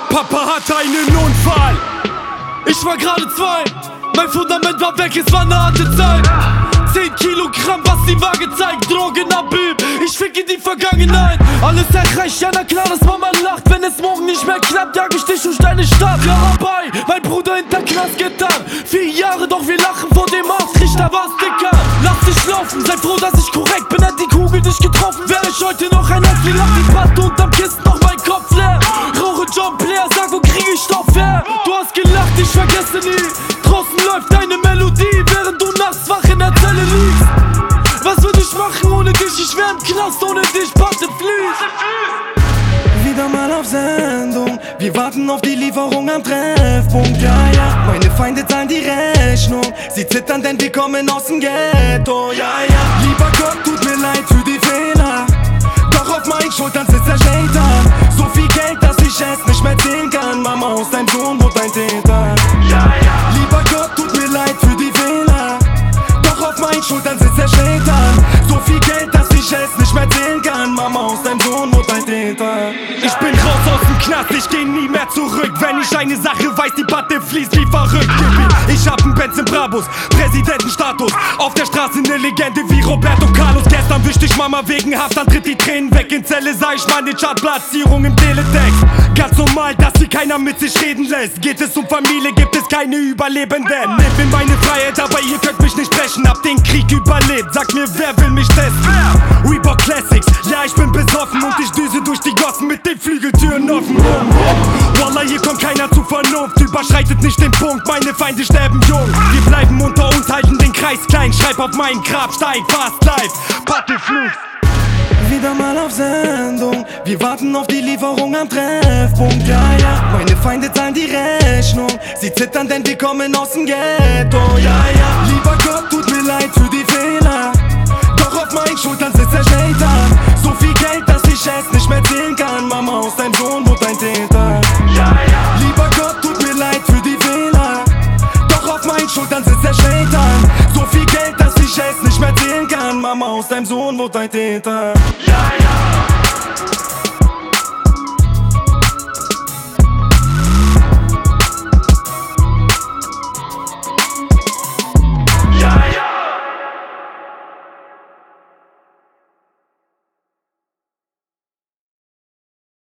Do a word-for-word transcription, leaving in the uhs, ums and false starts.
Papa hatte einen Unfall. Ich war gerade zwei. Mein Fundament war weg, es war eine harte Zeit. Zehn Kilogramm, was die Waage zeigt. Drogen abüben, ich ficke die Vergangenheit. Alles erreicht, ja na klar, dass Mama lacht. Wenn es morgen nicht mehr klappt, jag ich dich durch deine Stadt. Ja dabei, mein Bruder hinter Knastgittern. Vier Jahre, doch wir lachen vor dem Ausrichter. Was dicker, lass dich laufen. Sei froh, dass ich korrekt bin, hat die Kugel dich getroffen. Wäre ich heute noch ein Äpfel, lach die Patte unterm Kissen, noch mein Kopf leer. Rauche John Blair, sag, wo krieg ich Stoff her? Du hast gelacht, ich vergesse nie. Draußen läuft deine Melodie, während du nachts wach in der Zelle liegst. Was würde ich machen ohne dich? Ich wär im Knast ohne dich, Patte fließt. Wieder mal auf Sendung, wir warten auf die Lieferung am Treffpunkt, ja, ja. Meine Feinde zahlen die Rechnung, sie zittern, denn wir kommen aus dem Ghetto, ja, ja. Lieber Gott, tut mir leid für die Fehler, doch auf meinen Schultern sitzt der Satan. So viel Geld, dass ich es nicht mehr zählen kann. Mama, aus deinem Sohn wurde ein Täter, ja, ja. Lieber Gott, tut mir leid für die Fehler, doch auf meinen Schultern sitzt der Satan. So viel Geld, dass ich es nicht mehr zählen kann. Mama, aus deinem Sohn wurde ein Täter. Ich bin raus aus dem Knast, ich geh nie mehr zurück. Wenn ich eine Sache weiß, die Patte fließt wie verrückt. Ich hab einen Benz im Brabus, Präsidentenstatus. Auf der Straße eine Legende wie Roberto Carlos. Gestern wischte ich Mama wegen Haft, dann tritt die Tränen weg. In Zelle sah ich meine Chartplatzierung im Teletext. Ganz normal, dass hier keiner mit sich reden lässt. Geht es um Familie, gibt es keine Überlebenden. Nehmt mir meine Freiheit, aber ihr könnt mich nicht brechen. Hab den Krieg überlebt, sag mir, wer will mich testen? Reebok Classics, ja ich bin besoffen und ich düse durch die Gossen mit den Flügeltüren offen. Wallah, hier kommt keiner zu Vernunft, überschreitet nicht den Punkt, meine Feinde sterben jung. Wir bleiben unter uns, halten den Kreis klein, schreib auf meinen Grabstein, fast live, Patte fließt. Wieder mal auf Sendung, wir warten auf die Lieferung am Treffpunkt, ja, ja. Meine Feinde zahlen die Rechnung, sie zittern, denn wir kommen aus dem Ghetto, ja, ja. Lieber Gott, tut mir leid für die Fehler, doch auf meinen Schultern sitzt der Satan. So viel Geld, dass ich es nicht mehr zählen kann. Mama, aus deinem Sohn wurde ein Täter, ja, ja. Lieber Gott, tut mir leid für die Fehler, doch auf meinen Schultern sitzt der Satan. So viel Geld, dass ich es nicht mehr zählen kann. Mama, aus deinem Sohn wurde ein Täter, ja.